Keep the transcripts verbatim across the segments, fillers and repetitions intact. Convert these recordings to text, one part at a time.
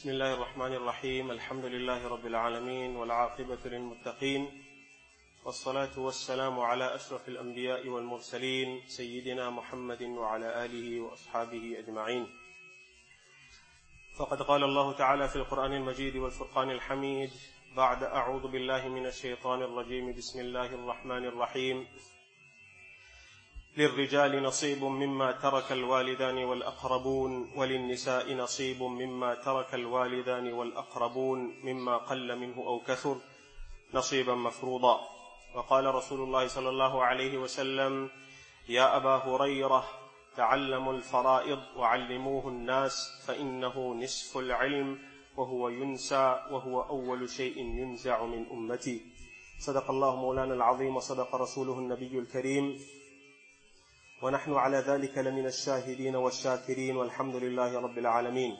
بسم الله الرحمن الرحيم الحمد لله رب العالمين والعاقبة للمتقين والصلاة والسلام على أشرف الأنبياء والمرسلين سيدنا محمد وعلى آله وأصحابه أجمعين. فقد قال الله تعالى في القرآن المجيد والفرقان الحميد بعد أعوذ بالله من الشيطان الرجيم بسم الله الرحمن الرحيم للرجال نصيب مما ترك الوالدان والأقربون وللنساء نصيب مما ترك الوالدان والأقربون مما قل منه أو كثر نصيبا مفروضا. وقال رسول الله صلى الله عليه وسلم يا أبا هريرة تعلموا الفرائض وعلموه الناس فإنه نصف العلم وهو ينسى وهو أول شيء ينزع من أمتي. صدق الله مولانا العظيم وصدق رسوله النبي الكريم ونحن على ذلك لمن الشاهدين والشاكرين والحمد لله رب العالمين.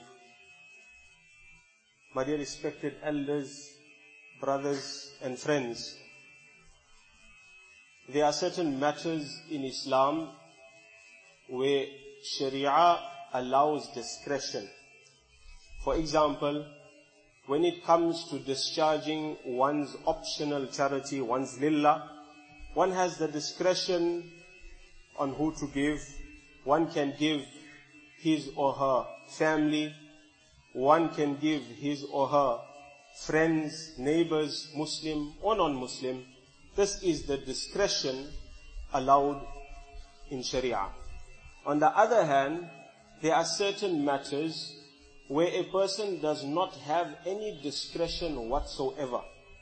My dear respected elders, brothers and friends, there are certain matters in Islam where Sharia allows discretion. For example, when it comes to discharging one's optional charity, one's lillah, one has the discretion on who to give. One can give his or her family. One can give his or her friends, neighbors, Muslim or non-Muslim. This is the discretion allowed in Sharia. On the other hand, there are certain matters where a person does not have any discretion whatsoever.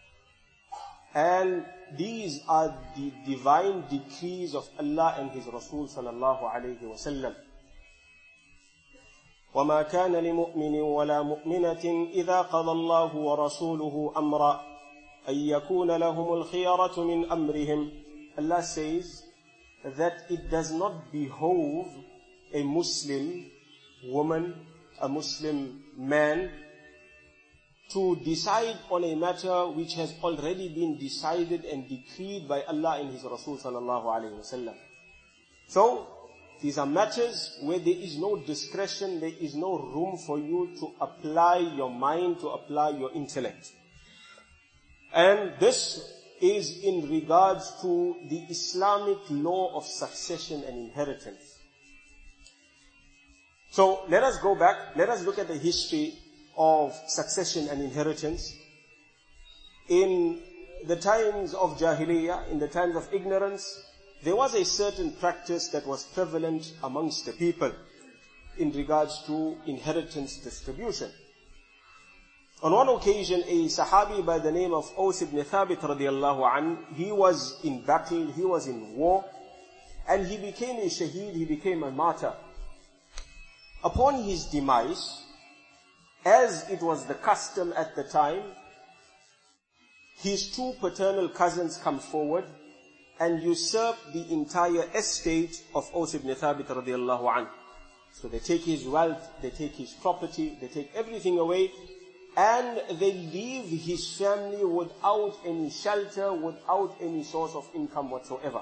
And these are the divine decrees of Allah and His Rasul sallallahu alayhi wa sallam. وَمَا كَانَ لِمُؤْمِنٍ وَلَا مُؤْمِنَةٍ إِذَا قَضَى اللَّهُ وَرَسُولُهُ أَمْرًا أَن يَكُونَ لَهُمُ الْخِيَرَةُ مِنْ أَمْرِهِمْ. Allah says that it does not behove a Muslim woman, a Muslim man, to decide on a matter which has already been decided and decreed by Allah and His Rasul sallallahu alayhi wa sallam. So, these are matters where there is no discretion, there is no room for you to apply your mind, to apply your intellect. And this is in regards to the Islamic law of succession and inheritance. So, let us go back, let us look at the history of succession and inheritance. In the times of Jahiliyyah, in the times of ignorance, there was a certain practice that was prevalent amongst the people in regards to inheritance distribution. On one occasion, a Sahabi by the name of Aus ibn Thabit radiallahu an, he was in battle, he was in war, and he became a shaheed, he became a martyr. Upon his demise, as it was the custom at the time, his two paternal cousins come forward and usurp the entire estate of Aus ibn Thabit radiallahu anhu. So they take his wealth, they take his property, they take everything away, and they leave his family without any shelter, without any source of income whatsoever.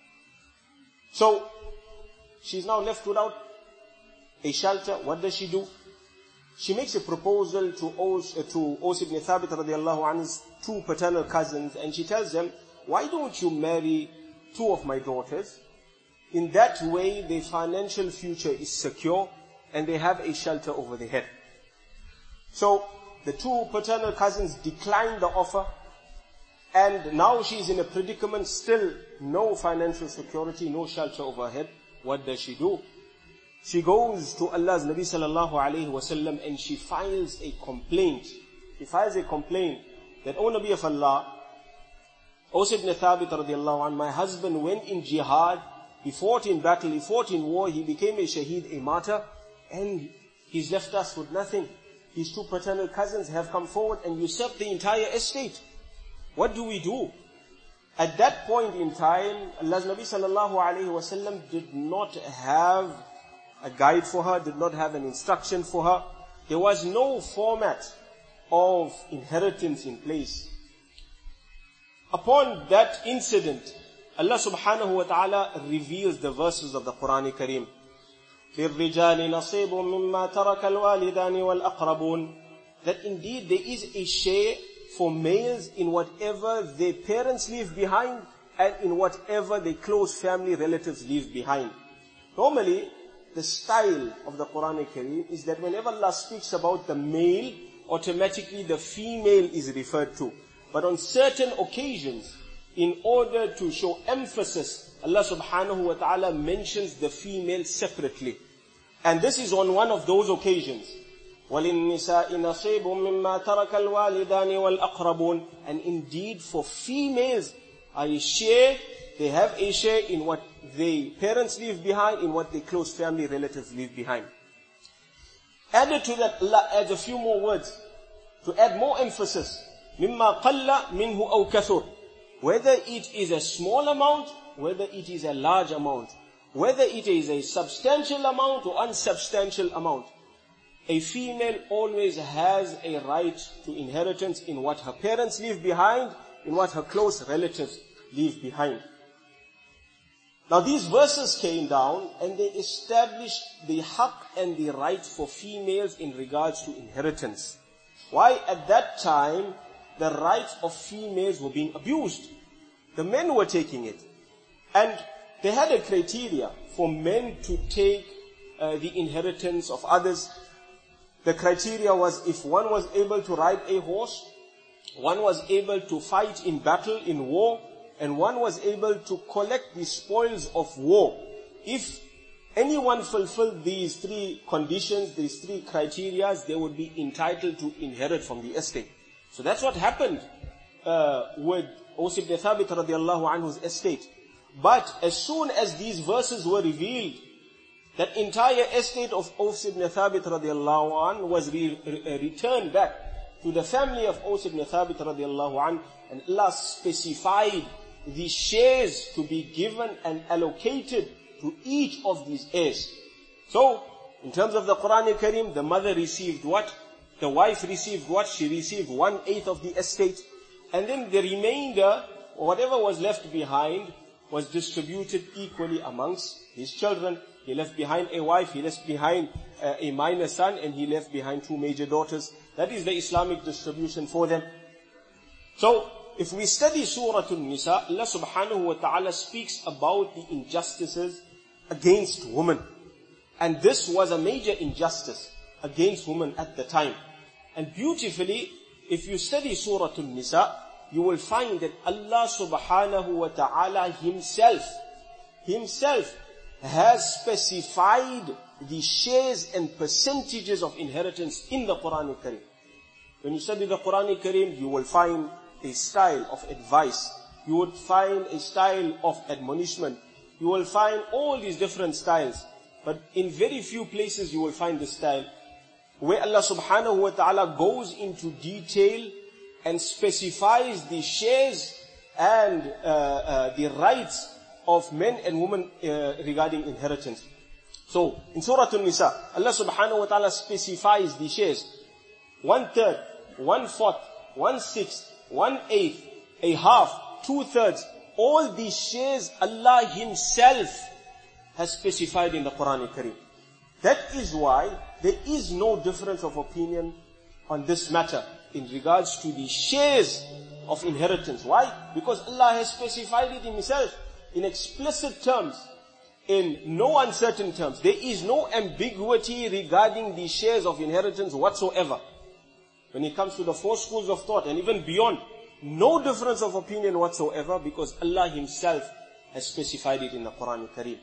So, she's now left without a shelter. What does she do? She makes a proposal to Aus, uh, to Aus ibn Thabit radiallahu anhu's two paternal cousins, and she tells them, why don't you marry two of my daughters? In that way, their financial future is secure, and they have a shelter over their head. So, the two paternal cousins decline the offer, and now she's in a predicament, still no financial security, no shelter over her head. What does she do? She goes to Allah's Nabi sallallahu alayhi wa sallam and she files a complaint. She files a complaint that, O Nabi of Allah, Aus ibn Thabit radiallahu anh, my husband went in jihad, he fought in battle, he fought in war, he became a shaheed, a martyr, and he's left us with nothing. His two paternal cousins have come forward and usurped the entire estate. What do we do? At that point in time, Allah's Nabi sallallahu alayhi wa sallam did not have a guide for her, did not have an instruction for her. There was no format of inheritance in place. Upon that incident, Allah subhanahu wa ta'ala reveals the verses of the Quran Kareem. لِلرِّجَالِ نَصِيبٌ مِّمَّا تَرَكَ الْوَالِدَانِ وَالْأَقْرَبُونَ that indeed there is a share for males in whatever their parents leave behind and in whatever their close family relatives leave behind. Normally, the style of the Quran Kareem is that whenever Allah speaks about the male, automatically the female is referred to. But on certain occasions, in order to show emphasis, Allah subhanahu wa ta'ala mentions the female separately. And this is on one of those occasions. وَلِلنِّسَاءِ نَصِيبٌ مِّمَّا تَرَكَ الْوَالِدَانِ وَالْأَقْرَبُونَ. And indeed for females, a share, they have a share in what their parents leave behind, in what their close family relatives leave behind. Added to that, Allah adds a few more words to add more emphasis. مِمَّا قَلَّ مِنْهُ أَوْ كَثُرٍ. Whether it is a small amount, whether it is a large amount, whether it is a substantial amount or unsubstantial amount, a female always has a right to inheritance in what her parents leave behind, in what her close relatives leave behind. Now these verses came down and they established the haqq and the right for females in regards to inheritance. Why? At that time, the rights of females were being abused. The men were taking it. And they had a criteria for men to take uh, the inheritance of others. The criteria was if one was able to ride a horse, one was able to fight in battle, in war, and one was able to collect the spoils of war. If anyone fulfilled these three conditions, these three criteria, they would be entitled to inherit from the estate. So that's what happened uh, with Aws ibn Thabit radiallahu anhu's estate. But as soon as these verses were revealed, that entire estate of Aws ibn Thabit radiallahu anhu was re- re- returned back to the family of Aws ibn Thabit radiallahu anhu, and Allah specified the shares to be given and allocated to each of these heirs. So, in terms of the Quran Kareem, the mother received what? The wife received what? She received one eighth of the estate. And then the remainder, whatever was left behind, was distributed equally amongst his children. He left behind a wife, he left behind uh, a minor son, and he left behind two major daughters. That is the Islamic distribution for them. So, if we study Surah An-Nisa, Allah subhanahu wa ta'ala speaks about the injustices against women. And this was a major injustice against women at the time. And beautifully, if you study Surah An-Nisa, you will find that Allah subhanahu wa ta'ala himself, himself has specified the shares and percentages of inheritance in the Quran Kareem. When you study the Quran Kareem, you will find a style of advice. You would find a style of admonishment. You will find all these different styles. But in very few places you will find this style where Allah subhanahu wa ta'ala goes into detail and specifies the shares and uh, uh, the rights of men and women uh, regarding inheritance. So, in Surah An-Nisa, Allah subhanahu wa ta'ala specifies the shares. One third, one fourth, one sixth, one eighth, a half, two thirds. All these shares Allah himself has specified in the Quran Kareem. That is why there is no difference of opinion on this matter in regards to the shares of inheritance. Why? Because Allah has specified it himself in explicit terms, in no uncertain terms. There is no ambiguity regarding the shares of inheritance whatsoever. When it comes to the four schools of thought and even beyond, no difference of opinion whatsoever because Allah himself has specified it in the Quran Kareem.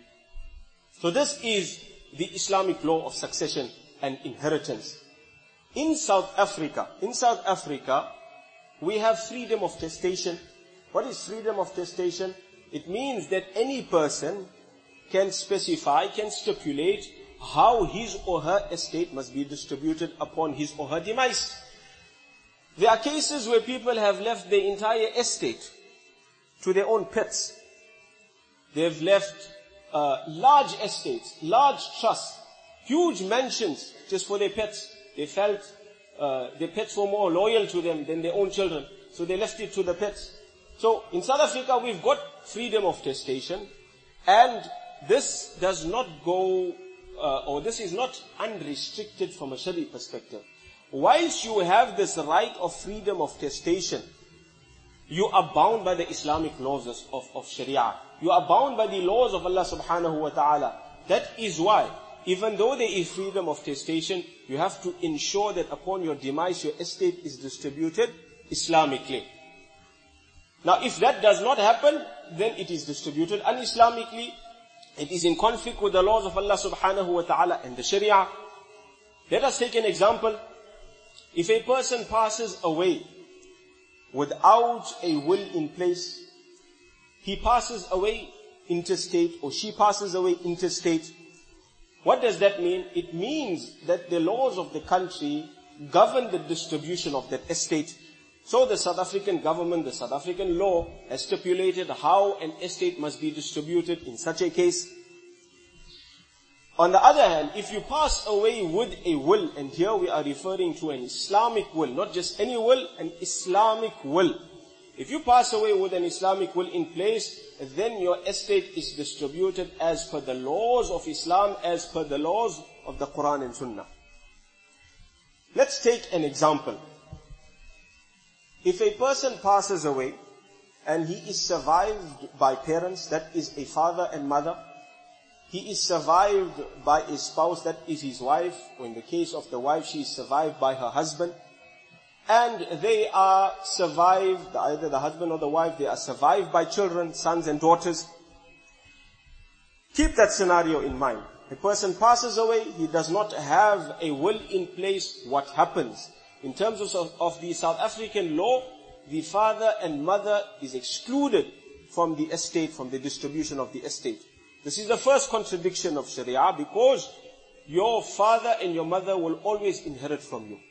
So this is the Islamic law of succession and inheritance. In South Africa, in South Africa, we have freedom of testation. What is freedom of testation? It means that any person can specify, can stipulate how his or her estate must be distributed upon his or her demise. There are cases where people have left their entire estate to their own pets. They've left uh, large estates, large trusts, huge mansions just for their pets. They felt uh, their pets were more loyal to them than their own children, so they left it to the pets. So in South Africa, we've got freedom of testation, and this does not go, uh, or this is not unrestricted from a Shari perspective. whilst you have this right of freedom of testation, you are bound by the Islamic laws of, of Sharia. You are bound by the laws of Allah subhanahu wa ta'ala. That is why, even though there is freedom of testation, you have to ensure that upon your demise, your estate is distributed Islamically. Now, if that does not happen, then it is distributed un-Islamically. It is in conflict with the laws of Allah subhanahu wa ta'ala and the Sharia. Let us take an example. If a person passes away without a will in place, he passes away interstate, or she passes away interstate. What does that mean? It means that the laws of the country govern the distribution of that estate. So the South African government, the South African law has stipulated how an estate must be distributed in such a case. On the other hand, if you pass away with a will, and here we are referring to an Islamic will, not just any will, an Islamic will. If you pass away with an Islamic will in place, then your estate is distributed as per the laws of Islam, as per the laws of the Quran and Sunnah. Let's take an example. If a person passes away and he is survived by parents, that is a father and mother, he is survived by a spouse, that is his wife, or in the case of the wife, she is survived by her husband, and they are survived, either the husband or the wife, they are survived by children, sons and daughters. Keep that scenario in mind. A person passes away, he does not have a will in place. What happens? In terms of, of the South African law, the father and mother is excluded from the estate, from the distribution of the estate. This is the first contradiction of Sharia, because your father and your mother will always inherit from you.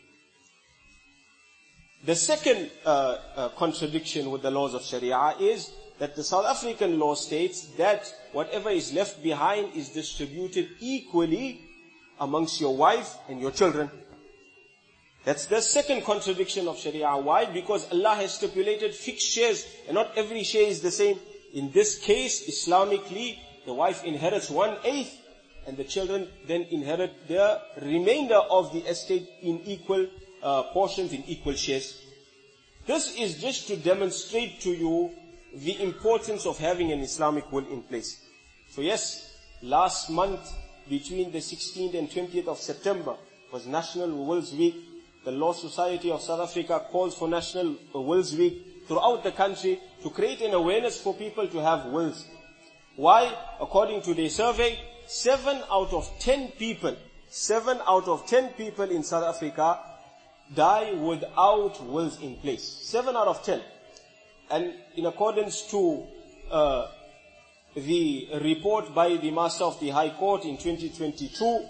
The second uh, uh, contradiction with the laws of Sharia is that the South African law states that whatever is left behind is distributed equally amongst your wife and your children. That's the second contradiction of Sharia. Why? Because Allah has stipulated fixed shares, and not every share is the same. In this case, Islamically, the wife inherits one eighth, and the children then inherit the remainder of the estate in equal uh, portions, in equal shares. This is just to demonstrate to you the importance of having an Islamic will in place. So yes, last month, between the sixteenth and twentieth of September, was National Wills Week. The Law Society of South Africa calls for National Wills Week throughout the country to create an awareness for people to have wills. Why? According to their survey, seven out of ten people, seven out of ten people in South Africa die without wills in place. Seven out of ten. And in accordance to uh, the report by the Master of the High Court in twenty twenty-two,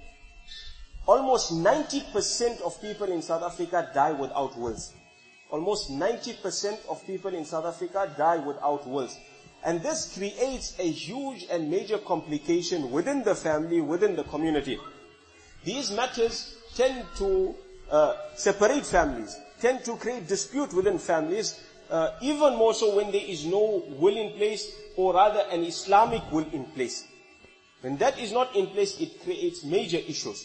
almost ninety percent of people in South Africa die without wills. Almost ninety percent of people in South Africa die without wills. And this creates a huge and major complication within the family, within the community. These matters tend to uh, separate families, tend to create dispute within families, uh, even more so when there is no will in place, or rather an Islamic will in place. When that is not in place, it creates major issues.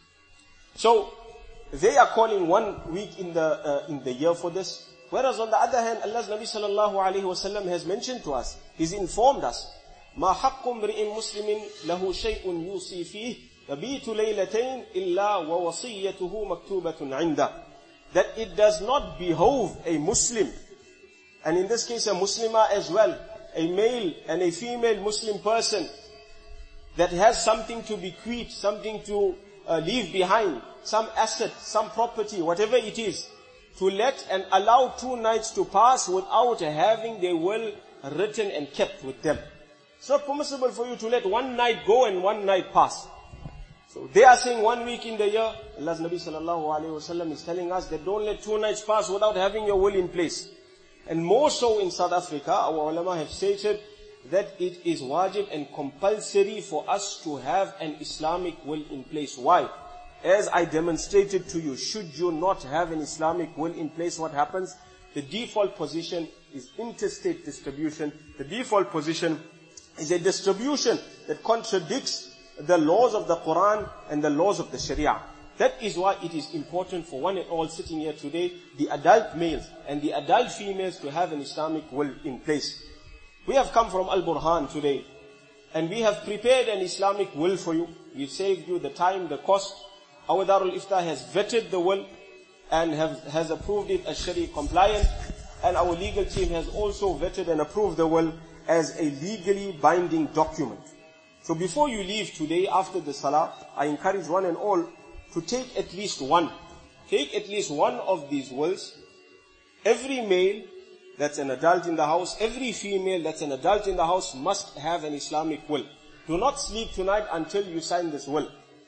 So, they are calling one week in the uh, in the year for this. Whereas on the other hand, Allah's Nabi sallallahu alayhi wa sallam has mentioned to us, He's informed us, مَا حَقُّ امْرِئٍ مُسْلِمٍ لَهُ شَيْءٌ يُوصِي فِيهِ يَبِيتُ لَيْلَتَيْنِ إِلَّا وَوَصِيَّتُهُ مَكْتُوبَةٌ عِنْدَهُ. That it does not behove a Muslim, and in this case a Muslimah as well, a male and a female Muslim person that has something to bequeath, something to uh, leave behind, some asset, some property, whatever it is, to let and allow two nights to pass without having their will written and kept with them. It's not permissible for you to let one night go and one night pass. So they are saying one week in the year. Allah's Nabi sallallahu alayhi wa sallam is telling us that don't let two nights pass without having your will in place. And more so in South Africa, our ulama have stated that it is wajib and compulsory for us to have an Islamic will in place. Why? As I demonstrated to you, should you not have an Islamic will in place, what happens? The default position is interstate distribution. The default position is a distribution that contradicts the laws of the Quran and the laws of the Sharia. That is why it is important for one and all sitting here today, the adult males and the adult females, to have an Islamic will in place. We have come from Al-Burhan today, and we have prepared an Islamic will for you. We've saved you the time, the cost. Our Darul Iftah has vetted the will and have, has approved it as Sharia compliant, and our legal team has also vetted and approved the will as a legally binding document. So before you leave today, after the Salah, I encourage one and all to take at least one. Take at least one of these wills. Every male that's an adult in the house, every female that's an adult in the house must have an Islamic will. Do not sleep tonight until you sign this will.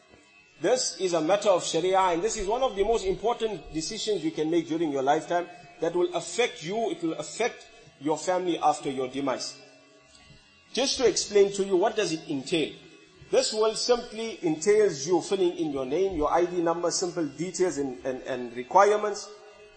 This is a matter of Sharia, and this is one of the most important decisions you can make during your lifetime that will affect you, it will affect your family after your demise. Just to explain to you, what does it entail? This will simply entails you filling in your name, your I D number, simple details and, and, and requirements.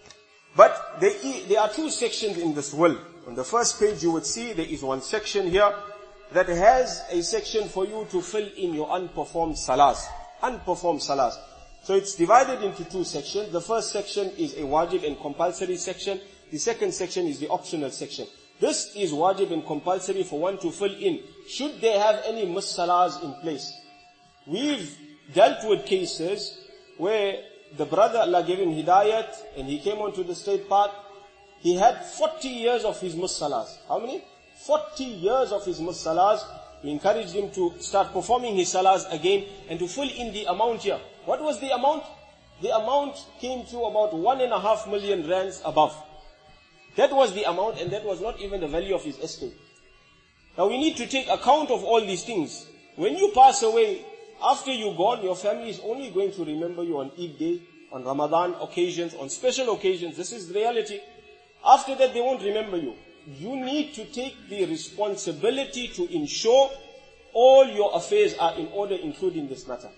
But there, there are two sections in this will. On the first page you would see there is one section here that has a section for you to fill in your unperformed salahs. Unperformed salahs. So it's divided into two sections. The first section is a wajib and compulsory section. The second section is the optional section. This is wajib and compulsory for one to fill in, should they have any mis-salahs in place. We've dealt with cases where the brother, Allah gave him hidayat, and he came onto the state path. He had forty years of his mis-salahs. How many? forty years of his mis-salahs. We encouraged him to start performing his salahs again and to fill in the amount here. What was the amount? The amount came to about one and a half million rands above. That was the amount, and that was not even the value of his estate. Now we need to take account of all these things. When you pass away, after you're gone, your family is only going to remember you on Eid day, on Ramadan occasions, on special occasions. This is the reality. After that, they won't remember you. You need to take the responsibility to ensure all your affairs are in order, including this matter.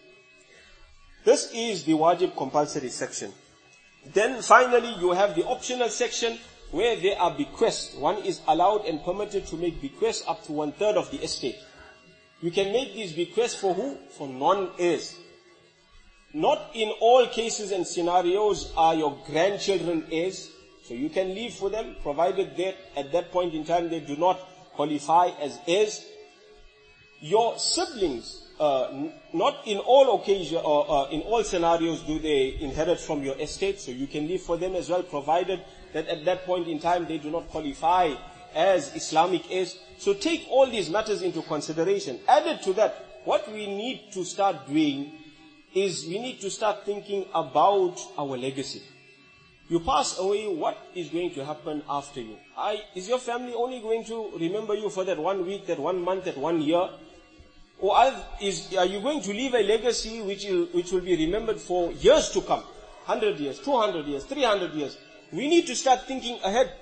This is the wajib compulsory section. Then finally, you have the optional section, where there are bequests. One is allowed and permitted to make bequests up to one third of the estate. You can make these bequests for who? For non-heirs. Not in all cases and scenarios are your grandchildren heirs. So you can leave for them, provided that at that point in time they do not qualify as heirs. Your siblings, uh, n- not in all occasions or uh, in all scenarios do they inherit from your estate. So you can leave for them as well, provided that at that point in time they do not qualify as Islamic heirs. So take all these matters into consideration. Added to that, what we need to start doing is we need to start thinking about our legacy. You pass away, what is going to happen after you? I, is your family only going to remember you for that one week, that one month, that one year? Or are, is, are you going to leave a legacy which will, which will be remembered for years to come? one hundred years, two hundred years, three hundred years. We need to start thinking ahead.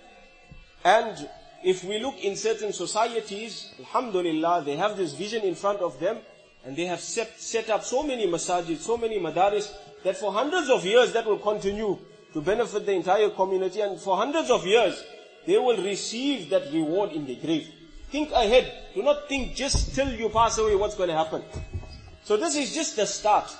And if we look in certain societies, alhamdulillah, they have this vision in front of them, and they have set, set up so many masajid, so many madaris, that for hundreds of years that will continue to benefit the entire community, and for hundreds of years they will receive that reward in the grave. Think ahead. Do not think just till you pass away what's going to happen. So this is just the start.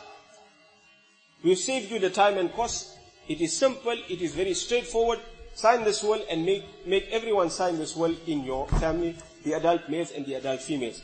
We've saved you the time and cost. It is simple, it is very straightforward. Sign this will and make, make everyone sign this will in your family, the adult males and the adult females.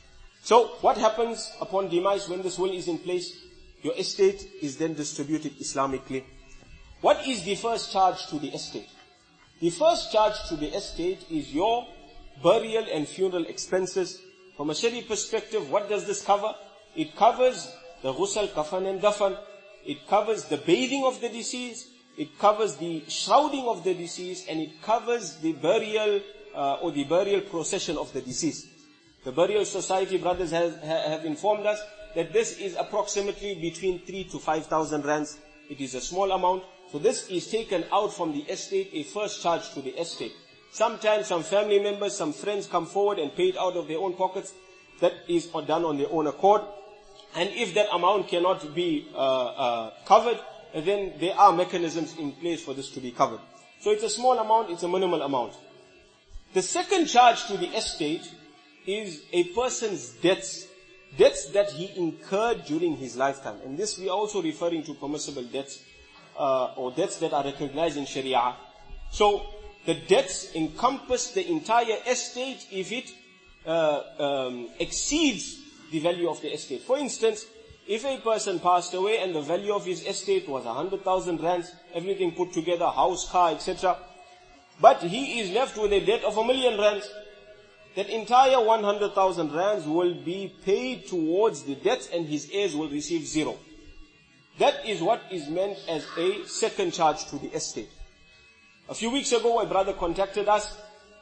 So what happens upon demise when this will is in place? Your estate is then distributed Islamically. What is the first charge to the estate? The first charge to the estate is your burial and funeral expenses. From a Sharia perspective, what does this cover? It covers the ghusl, kafan and dafan. It covers the bathing of the deceased. It covers the shrouding of the deceased. And it covers the burial uh, or the burial procession of the deceased. The Burial Society brothers has, have informed us that this is approximately between three to five thousand rands. It is a small amount. So this is taken out from the estate, a first charge to the estate. Sometimes some family members, some friends come forward and pay it out of their own pockets. That is done on their own accord. And if that amount cannot be uh, uh, covered, then there are mechanisms in place for this to be covered. So it's a small amount, it's a minimal amount. The second charge to the estate is a person's debts debts that he incurred during his lifetime. And this we are also referring to permissible debts, uh, or debts that are recognized in Sharia. So, the debts encompass the entire estate if it uh, um, exceeds the value of the estate. For instance, if a person passed away and the value of his estate was a hundred thousand rands, everything put together, house, car, et cetera, but he is left with a debt of a million rands, that entire one hundred thousand rands will be paid towards the debt and his heirs will receive zero. That is what is meant as a second charge to the estate. A few weeks ago, a brother contacted us.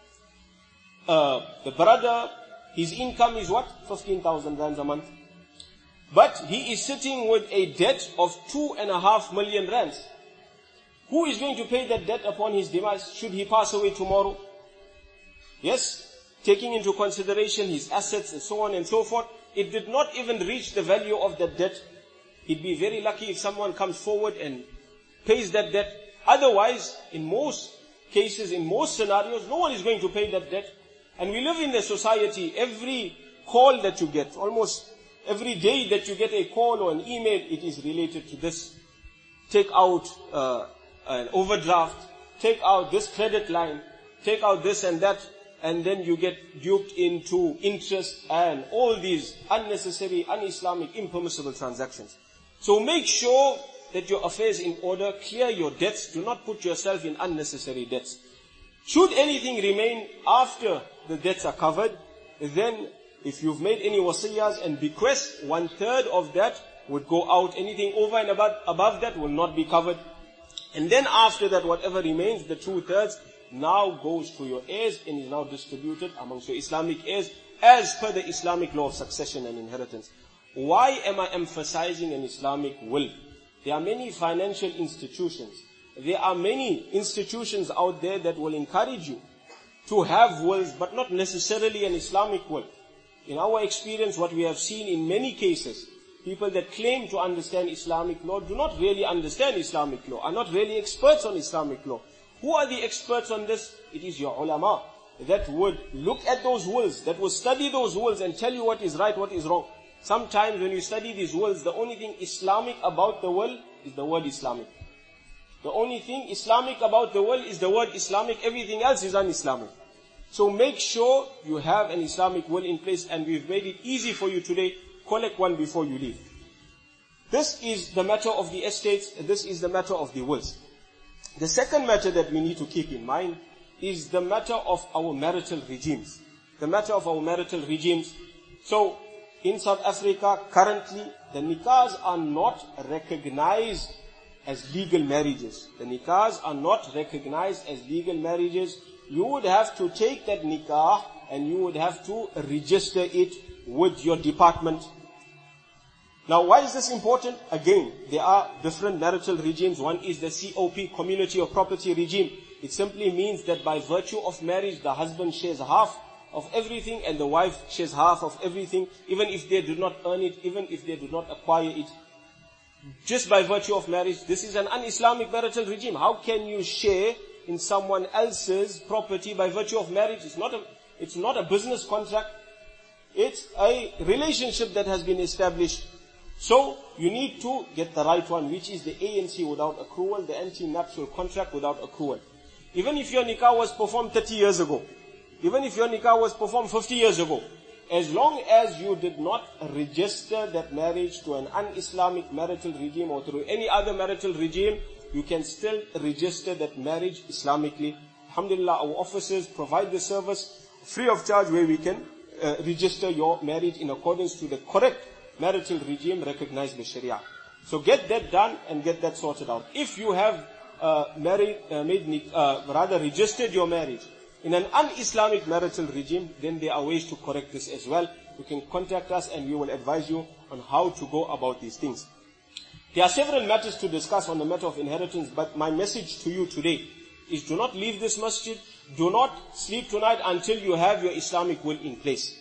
Uh, the brother, his income is what? fifteen thousand rands a month. But he is sitting with a debt of two and a half million rands. Who is going to pay that debt upon his demise? Should he pass away tomorrow? Yes, taking into consideration his assets and so on and so forth, it did not even reach the value of that debt. He'd be very lucky if someone comes forward and pays that debt. Otherwise, in most cases, in most scenarios, no one is going to pay that debt. And we live in a society, every call that you get, almost every day that you get a call or an email, it is related to this. Take out uh, an overdraft, take out this credit line, take out this and that, and then you get duped into interest and all these unnecessary, un-Islamic, impermissible transactions. So make sure that your affairs in order, clear your debts, do not put yourself in unnecessary debts. Should anything remain after the debts are covered, then if you've made any wasiyas and bequests, one third of that would go out. Anything over and above, above that will not be covered. And then after that, whatever remains, the two thirds, now goes to your heirs and is now distributed amongst your Islamic heirs as per the Islamic law of succession and inheritance. Why am I emphasizing an Islamic will? There are many financial institutions. There are many institutions out there that will encourage you to have wills, but not necessarily an Islamic will. In our experience, what we have seen in many cases, people that claim to understand Islamic law do not really understand Islamic law, are not really experts on Islamic law. Who are the experts on this? It is your ulama that would look at those wills, that would study those wills and tell you what is right, what is wrong. Sometimes when you study these wills, the only thing Islamic about the will is the word Islamic. The only thing Islamic about the will is the word Islamic. Everything else is un-Islamic. So make sure you have an Islamic will in place, and we've made it easy for you today. Collect one before you leave. This is the matter of the estates. This is the matter of the wills. The second matter that we need to keep in mind is the matter of our marital regimes. The matter of our marital regimes. So, in South Africa, currently, the nikahs are not recognized as legal marriages. The nikahs are not recognized as legal marriages. You would have to take that nikah and you would have to register it with your department. Now, why is this important? Again, there are different marital regimes. One is the C O P, Community of Property regime. It simply means that by virtue of marriage, the husband shares half of everything and the wife shares half of everything, even if they do not earn it, even if they do not acquire it. Just by virtue of marriage, this is an un-Islamic marital regime. How can you share in someone else's property by virtue of marriage? It's not a, it's not a business contract. It's a relationship that has been established. So, you need to get the right one, which is the A N C without accrual, the anti-nuptial contract without accrual. Even if your nikah was performed thirty years ago, even if your nikah was performed fifty years ago, as long as you did not register that marriage to an un-Islamic marital regime or through any other marital regime, you can still register that marriage Islamically. Alhamdulillah, our officers provide the service free of charge where we can uh, register your marriage in accordance to the correct marital regime recognized by Sharia. So get that done and get that sorted out. If you have uh, married, uh, made, uh, rather registered your marriage in an un-Islamic marital regime, then there are ways to correct this as well. You can contact us and we will advise you on how to go about these things. There are several matters to discuss on the matter of inheritance, but my message to you today is do not leave this masjid, do not sleep tonight until you have your Islamic will in place.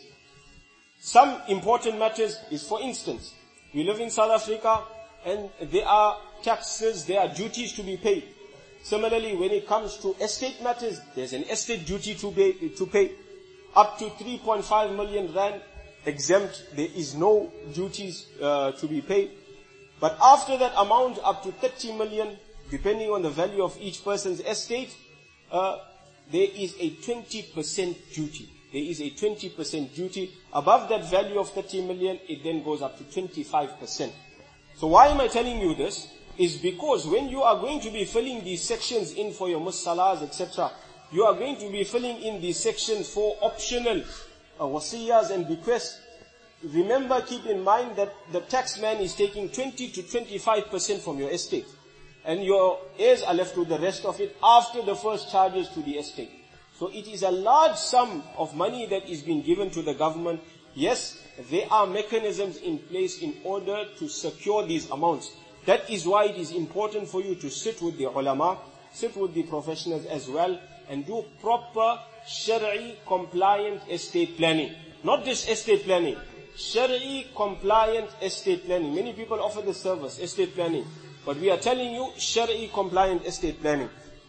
Some important matters is, for instance, we live in South Africa and there are taxes, there are duties to be paid. Similarly, when it comes to estate matters, there's an estate duty to pay, to pay up to three point five million rand exempt. There is no duties uh, to be paid. But after that amount, up to thirty million, depending on the value of each person's estate, uh, there is a twenty percent duty. There is a twenty percent duty. Above that value of thirty million, it then goes up to twenty-five percent. So why am I telling you this? Is because when you are going to be filling these sections in for your musallas, et cetera, you are going to be filling in these sections for optional uh, wasiyas and bequests. Remember, keep in mind that the taxman is taking twenty to twenty-five percent from your estate. And your heirs are left with the rest of it after the first charges to the estate. So it is a large sum of money that is being given to the government. Yes, there are mechanisms in place in order to secure these amounts. That is why it is important for you to sit with the ulama, sit with the professionals as well, and do proper Shari'i compliant estate planning. Not just estate planning, Shari'i compliant estate planning. Many people offer the service, estate planning. But we are telling you, Shari'i compliant estate planning.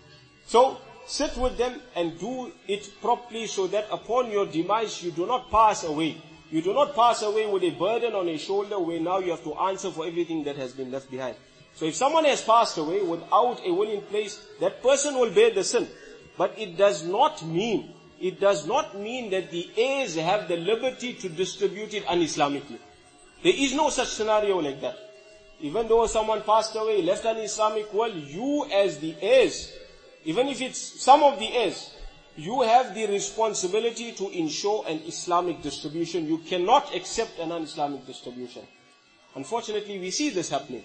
So, sit with them and do it properly so that upon your demise, you do not pass away. You do not pass away with a burden on your shoulder where now you have to answer for everything that has been left behind. So if someone has passed away without a will in place, that person will bear the sin. But it does not mean, it does not mean that the heirs have the liberty to distribute it un-Islamically. There is no such scenario like that. Even though someone passed away, left an Islamic will, you as the heirs, even if it's some of the heirs, you have the responsibility to ensure an Islamic distribution. You cannot accept an un-Islamic distribution. Unfortunately, we see this happening.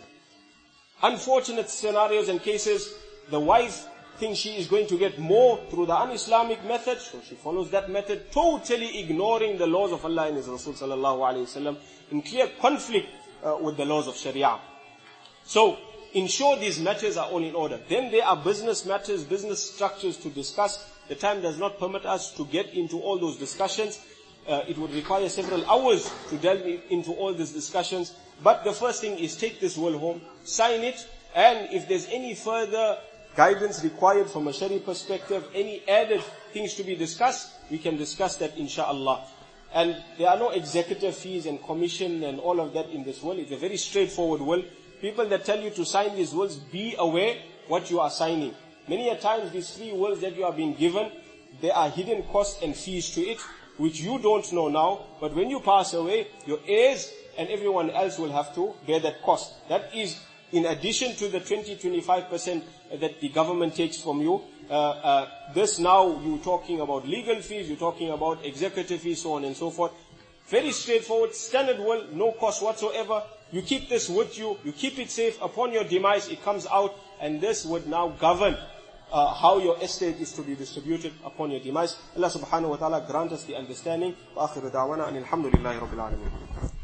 Unfortunate scenarios and cases, the wife thinks she is going to get more through the un-Islamic method, so she follows that method, totally ignoring the laws of Allah and His Rasul sallallahu alayhi wasallam, in clear conflict uh, with the laws of Sharia. So, ensure these matters are all in order. Then there are business matters, business structures to discuss. The time does not permit us to get into all those discussions. Uh, it would require several hours to delve into all these discussions. But the first thing is take this will home, sign it, and if there's any further guidance required from a Shari perspective, any added things to be discussed, we can discuss that inshaAllah. And there are no executive fees and commission and all of that in this will. It's a very straightforward will. People that tell you to sign these wills, be aware what you are signing. Many a times these free wills that you are being given, there are hidden costs and fees to it, which you don't know now. But when you pass away, your heirs and everyone else will have to bear that cost. That is in addition to the twenty to twenty-five percent that the government takes from you. Uh, uh, this now, you're talking about legal fees, you're talking about executive fees, so on and so forth. Very straightforward, standard will, no cost whatsoever. You keep this with you, you keep it safe. Upon your demise, it comes out, and this would now govern uh, how your estate is to be distributed upon your demise. Allah subhanahu wa ta'ala grant us the understanding. Wa akhiru da'wana anil hamdulillahi rabbil alameen.